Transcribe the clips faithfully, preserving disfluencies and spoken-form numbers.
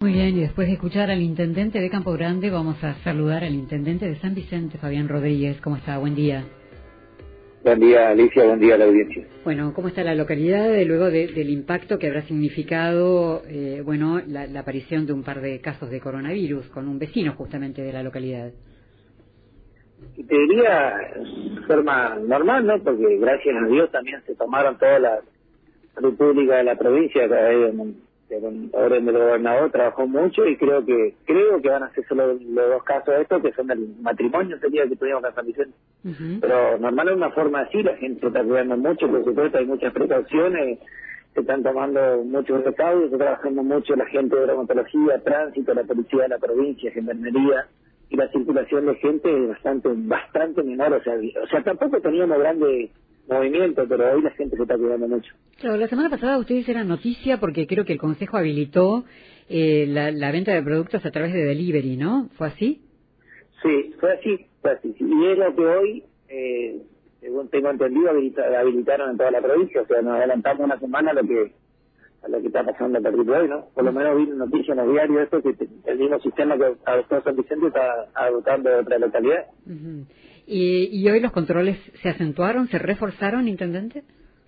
Muy bien, y después de escuchar al intendente de Campo Grande, vamos a saludar al intendente de San Vicente, Fabián Rodríguez. ¿Cómo está? Buen día. Buen día, Alicia, buen día a la audiencia. Bueno, ¿cómo está la localidad eh, luego de, del impacto que habrá significado, eh, bueno, la, la aparición de un par de casos de coronavirus con un vecino justamente de la localidad? Y te diría de forma normal, ¿no? Porque gracias a Dios también se tomaron todas las salud pública de la provincia, el gobernador trabajó mucho y creo que creo que van a ser solo los dos casos de estos, que son del matrimonio sería que tuvimos acá en San Vicente. Uh-huh. Pero normal es una forma así, la gente se está cuidando mucho, por supuesto hay muchas precauciones, se están tomando muchos recaudos, está trabajando mucho la gente de bromatología, tránsito, la policía de la provincia, gendarmería, y la circulación de gente es bastante bastante menor, o sea, o sea tampoco teníamos grandes movimiento, pero hoy la gente se está cuidando mucho. Claro, la semana pasada ustedes eran noticia porque creo que el Consejo habilitó eh, la, la venta de productos a través de delivery, ¿no? ¿Fue así? Sí, fue así, fue así. Y es lo que hoy, eh, según tengo entendido, habilita, habilitaron en toda la provincia, o sea, nos adelantamos una semana a lo que a lo que está pasando a partir de hoy, ¿no? Por lo menos vi noticias en los diarios esto, que el mismo sistema que adoptó San Vicente está adoptando de otra localidad. Uh-huh. ¿Y, ¿Y hoy los controles se acentuaron, se reforzaron, intendente?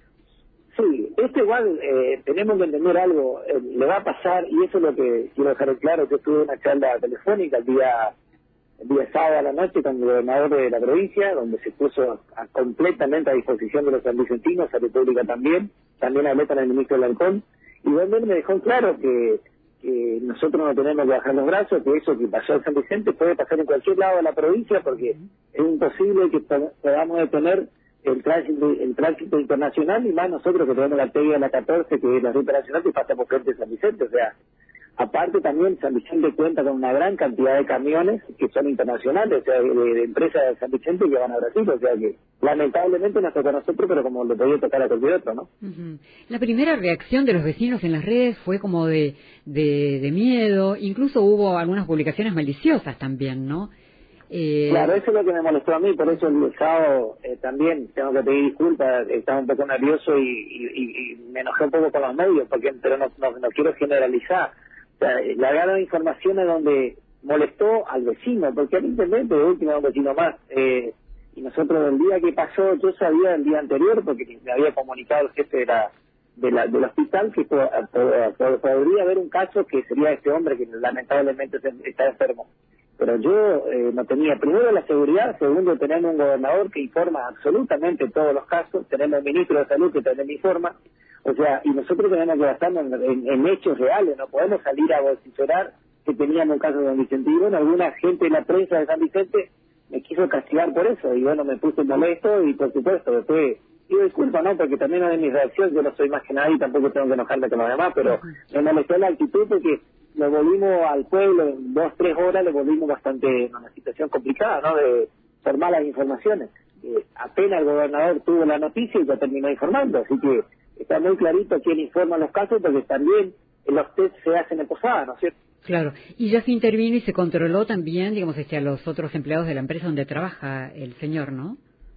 Sí, esto igual eh, tenemos que entender algo, eh, le va a pasar, y eso es lo que quiero dejar claro. Yo tuve una charla telefónica el día, el día sábado a la noche con el gobernador de la provincia, donde se puso a, completamente a disposición de los sanvicentinos, Salud Pública también, también hablé con el ministro Lancón, y donde él me dejó claro que, que nosotros no tenemos que bajar los brazos, que eso que pasó en San Vicente puede pasar en cualquier lado de la provincia, porque es imposible que podamos detener el tránsito, el tránsito internacional, y más nosotros que tenemos la T I de la catorce, que es la ruta nacional, que pasa por frente de San Vicente. O sea, aparte también San Vicente cuenta con una gran cantidad de camiones que son internacionales, o sea, de, de empresas de San Vicente que van a Brasil, o sea que lamentablemente nos toca a nosotros, pero como le podía tocar a cualquier otro, ¿no? Uh-huh. La primera reacción de los vecinos en las redes fue como de, de, de miedo, incluso hubo algunas publicaciones maliciosas también, ¿no? Eh... Claro, eso es lo que me molestó a mí, por eso el sábado eh, también tengo que pedir disculpas, estaba un poco nervioso y, y, y me enojé un poco con los medios, porque pero no, no, no quiero generalizar. O sea, la gran información es donde molestó al vecino, porque al intendente de último un vecino más, eh, y nosotros el día que pasó, yo sabía el día anterior, porque me había comunicado el jefe de la, de la, del hospital, que po, po, po, podría haber un caso que sería este hombre que lamentablemente está enfermo. Pero yo eh, no tenía, primero, la seguridad, segundo, tenemos un gobernador que informa absolutamente todos los casos, tenemos un ministro de salud que también informa, o sea, y nosotros tenemos que basarnos en, en, en hechos reales, no podemos salir a vociferar que teníamos un caso de San Vicente. Y bueno, alguna gente de la prensa de San Vicente me quiso castigar por eso, y bueno, me puse molesto, y por supuesto, después pido disculpas, ¿no? Porque también no es mi reacción, yo no soy más que nadie y tampoco tengo que enojarme con los demás, pero me molestó la actitud porque le volvimos al pueblo en dos, tres horas, le volvimos bastante en una situación complicada, ¿no? De formar las informaciones. Eh, apenas el gobernador tuvo la noticia y ya terminó informando, así que está muy clarito quién informa los casos, porque también los test se hacen en Posada, ¿no es cierto? Claro, y ya se intervino y se controló también, digamos, este, a los otros empleados de la empresa donde trabaja el señor, ¿no?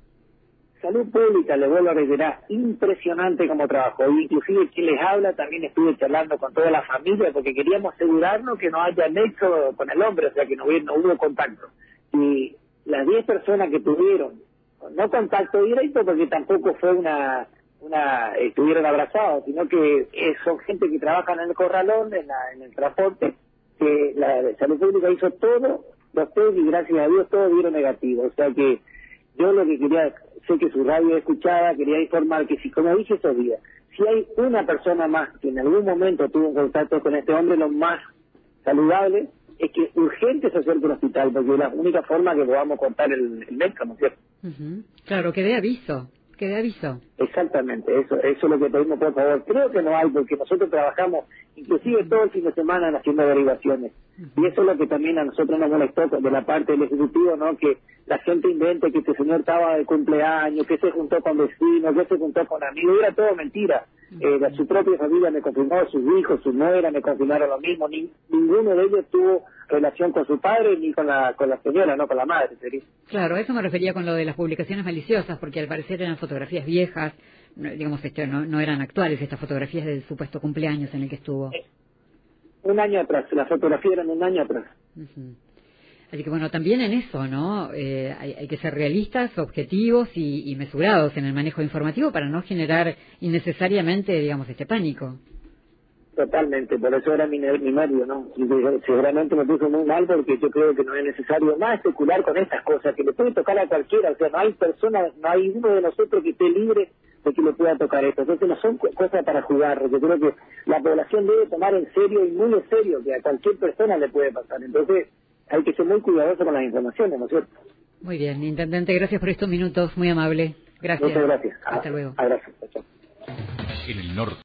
Salud Pública, le vuelvo a reiterar, impresionante como trabajó. Inclusive quien les habla también estuve charlando con toda la familia porque queríamos asegurarnos que no haya nexo con el hombre, o sea que no, no hubo contacto. Y las diez personas que tuvieron, no contacto directo porque tampoco fue una, una estuvieron abrazados, sino que eh, son gente que trabaja en el corralón, en, la, en el transporte, que la, la Salud Pública hizo todo, los test y gracias a Dios todo dieron negativo. O sea que yo lo que quería, sé que su radio escuchaba, quería informar que si, como dije esos días, si hay una persona más que en algún momento tuvo un contacto con este hombre, lo más saludable es que urgente se acerque al hospital, porque es la única forma que podamos cortar el, el médico, ¿no es cierto? Uh-huh. Claro, que dé aviso, que dé aviso. Exactamente, eso eso es lo que pedimos, por favor. Creo que no hay, porque nosotros trabajamos inclusive todo el fin de semana haciendo derivaciones. Uh-huh. Y eso es lo que también a nosotros nos molestó de la parte del Ejecutivo, ¿no? Que la gente invente que este señor estaba de cumpleaños, que se juntó con vecinos, que se juntó con amigos, era todo mentira. Eh, de su propia familia me confirmó, sus hijos, su nuera me confirmaron lo mismo, ni, ninguno de ellos tuvo relación con su padre ni con la con la señora, no con la madre, ¿sería? Claro, eso me refería con lo de las publicaciones maliciosas, porque al parecer eran fotografías viejas, no, digamos, esto, no, no eran actuales estas fotografías del supuesto cumpleaños en el que estuvo. un año atrás, la fotografía era un año atrás. Uh-huh. Así que bueno, también en eso, ¿no? Eh, hay, hay que ser realistas, objetivos y, y mesurados en el manejo informativo para no generar innecesariamente, digamos, este pánico. Totalmente, por eso era mi, mi nervio, ¿no? Y seguramente me puso muy mal porque yo creo que no es necesario más especular con estas cosas, que le puede tocar a cualquiera, o sea, no hay persona, no hay uno de nosotros que esté libre de que le pueda tocar esto. Entonces no son cosas para jugar, yo creo que la población debe tomar en serio y muy en serio que a cualquier persona le puede pasar. Entonces hay que ser muy cuidadoso con las informaciones, ¿no es cierto? Muy bien, Intendente, gracias por estos minutos, muy amable. Gracias. Muchas gracias. Hasta luego. Abrazo. Chao. En el norte.